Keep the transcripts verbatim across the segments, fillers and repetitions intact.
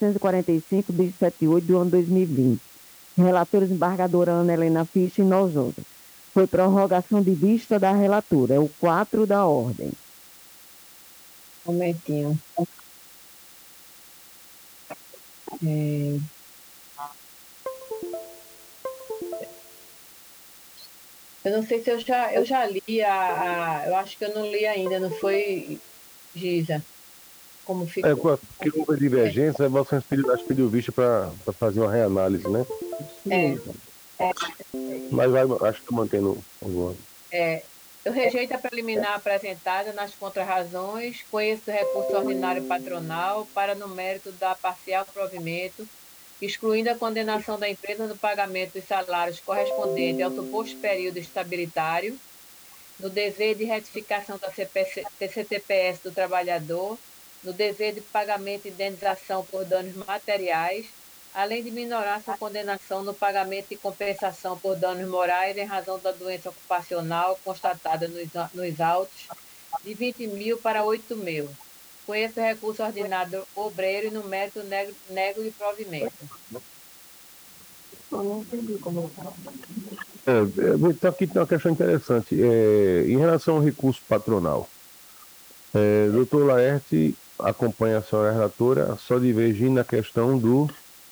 quatrocentos e quarenta e cinco, de sete de oito do ano dois mil e vinte. Relatores, embargadora Ana Helena Fischer e nós outros. Foi prorrogação de vista da relatora, é o quatro da ordem. Um momentinho. É... Eu não sei se eu já, eu já li a, a... Eu acho que eu não li ainda, não foi, Giza? Como É, ficou? porque houve divergência, você pediu, acho que pediu vista para fazer uma reanálise, né? É, Mas vai, acho que mantendo agora. é, eu rejeito a preliminar apresentada nas contrarrazões, conheço o recurso ordinário patronal para, no mérito da parcial provimento, excluindo a condenação da empresa no pagamento dos salários correspondentes ao suposto período estabilitário, no dever de retificação da C T P S do trabalhador, no dever de pagamento de indenização por danos materiais, além de minorar sua condenação no pagamento de compensação por danos morais em razão da doença ocupacional constatada nos, nos autos, de vinte mil para oito mil. Conheço o recurso ordinário obreiro e no mérito nego, nego o provimento. Eu não entendi como É, é, então aqui tem uma questão interessante. É, em relação ao recurso patronal, é, doutor Laerte acompanha a senhora relatora, só divergindo na questão do.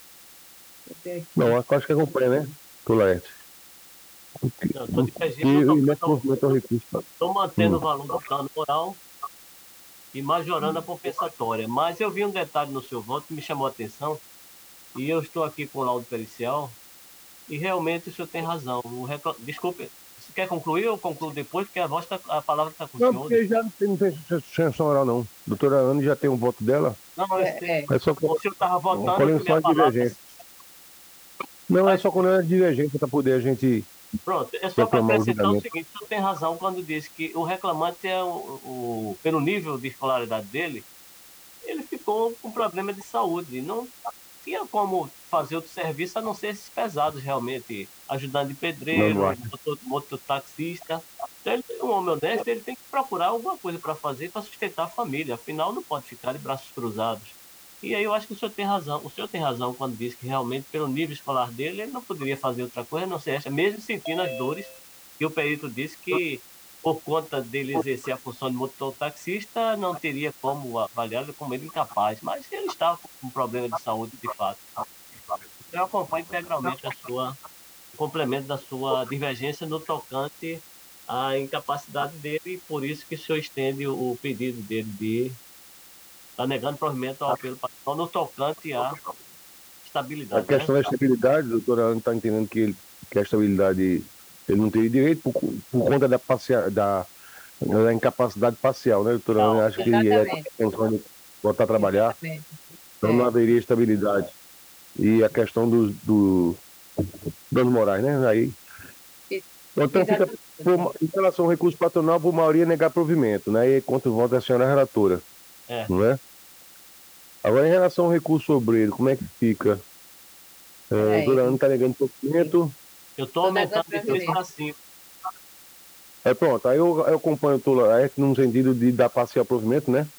Não, acho que acompanha, né, doutor Laerte? Não, estou Que divergindo, o movimento ao recurso. estou mantendo Hum. o valor do dano moral e majorando a compensatória. Mas eu vi um detalhe no seu voto que me chamou a atenção, e eu estou aqui com o laudo pericial, e realmente o senhor tem razão. O recla... Desculpe, você quer concluir ou concluo depois? Porque a, voz tá, a palavra está com o Não, senhor. porque já não tem, não tem sucessão oral, não. Doutora Ana já tem um voto dela. Não, eu sei. É, É só que O senhor estava votando colhendo que só minha a palavra... divergência. Não, é Mas, só quando é divergência para poder a gente pronto, é só para reclamar o acrescentar o julgamento. seguinte: o senhor tem razão quando diz que o reclamante, é o, o, pelo nível de escolaridade dele, ele ficou com problema de saúde. Não tinha como fazer outro serviço a não ser esses pesados, realmente. Ajudante de Não, não pedreiro, acho. motor, mototaxista. Então, ele, um homem honesto, ele tem que procurar alguma coisa para fazer para sustentar a família. Afinal, não pode ficar de braços cruzados. E aí eu acho que o senhor tem razão. O senhor tem razão quando diz que realmente, pelo nível escolar dele, ele não poderia fazer outra coisa, a não ser essa, mesmo sentindo as dores que o perito disse que, por conta dele exercer a função de mototaxista, não teria como avaliá-lo como ele incapaz. Mas ele estava com um problema de saúde, de fato. Eu acompanho integralmente a sua o complemento da sua divergência no tocante à incapacidade dele, e por isso que o senhor estende o pedido dele de está negando provimento ao apelo patronal no tocante à A estabilidade, né? questão da estabilidade, doutora Ana está entendendo que, ele, que a estabilidade ele não teria direito por, por conta da, parcial, da, da incapacidade parcial, né, doutora Ana? Não, Acho que ele é exatamente, condições de voltar a trabalhar, exatamente. então não É. haveria estabilidade. E a questão dos do, danos morais, né? Aí, então fica, por, em relação ao recurso patronal, por maioria negar provimento, né? E contra o voto da senhora relatora, é. não é? Agora, em relação ao recurso obreiro, como é que fica? É, a doutora Ana está negando provimento. Eu estou aumentando de três para cinco. É pronto, aí eu, eu acompanho o Tulaerte no sentido de dar parcial provimento, né?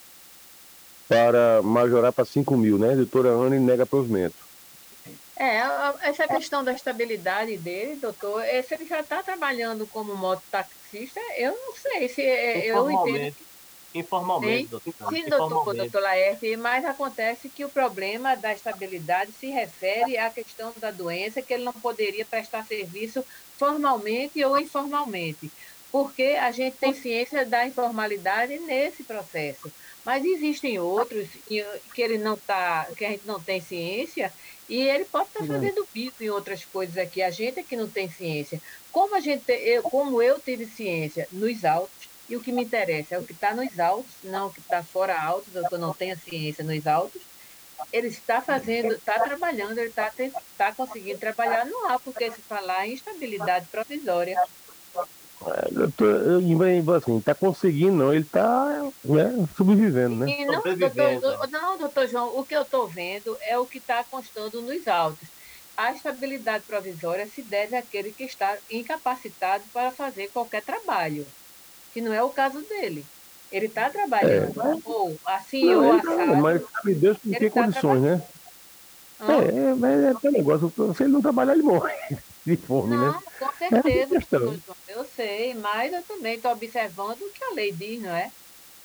Para majorar para cinco mil, né? Doutora Ana nega provimento. É, essa questão da estabilidade dele, doutor, se ele já está trabalhando como mototaxista, eu não sei se eu entendo que Informalmente, doutor. Sim, doutor, doutor Laerte, mas acontece que o problema da estabilidade se refere à questão da doença, que ele não poderia prestar serviço formalmente ou informalmente, porque a gente tem ciência da informalidade nesse processo, mas existem outros que ele não tá, que a gente não tem ciência, e ele pode estar fazendo bico em outras coisas aqui, a gente é que não tem ciência. Como a gente, eu, como eu tive ciência nos autos, e o que me interessa é o que está nos autos, não o que está fora autos, ou que eu não tenho ciência nos autos. Ele está fazendo, está trabalhando, ele está tá conseguindo trabalhar, não há por que se falar em estabilidade provisória. É, doutor, assim, está conseguindo, não, ele está, né, sobrevivendo, né? E não, doutor, não, doutor João, o que eu estou vendo é o que está constando nos autos. A estabilidade provisória se deve àquele que está incapacitado para fazer qualquer trabalho, que não é o caso dele. Ele está trabalhando, É. ou assim Não, ou ele tá, assado. mas sabe Deus com Ele que tá condições, né? Hã? É, mas é aquele negócio, se ele não trabalhar, ele morre de fome, né? Não, com É essa certeza, questão. doutor João, eu sei, mas eu também estou observando o que a lei diz, não é?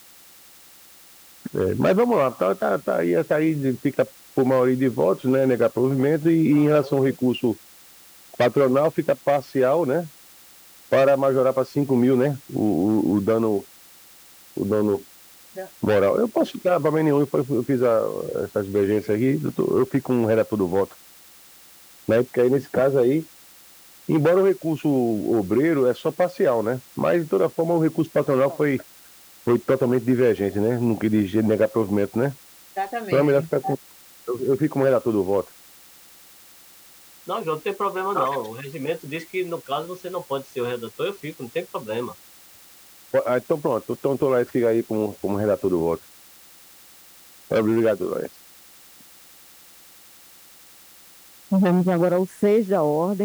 É, mas vamos lá, tá, tá, tá aí, essa aí de- fica por maioria de votos, né? Negar provimento, e, e em relação ao recurso patronal, fica parcial, né? Para majorar para cinco mil, né? O, o, o dano, o dano Da- moral. Eu posso ficar, para mim nenhum, eu, eu fiz a, essa divergência aqui, eu, tô- eu fico com um relator do voto, né? Porque aí nesse caso aí, embora o recurso obreiro é só parcial, né? Mas de toda forma o recurso patronal foi, foi totalmente divergente, né? No que diz negar provimento, né? Então é melhor Exatamente. ficar com. Eu, eu fico como relator do voto. Não, João, não tem problema não. O regimento diz que, no caso, você não pode ser o redator, eu fico, não tem problema. Ah, então pronto, então tô lá, fica aí como, como relator do voto. Obrigado, Lorenzo. Vamos agora ao seis da ordem.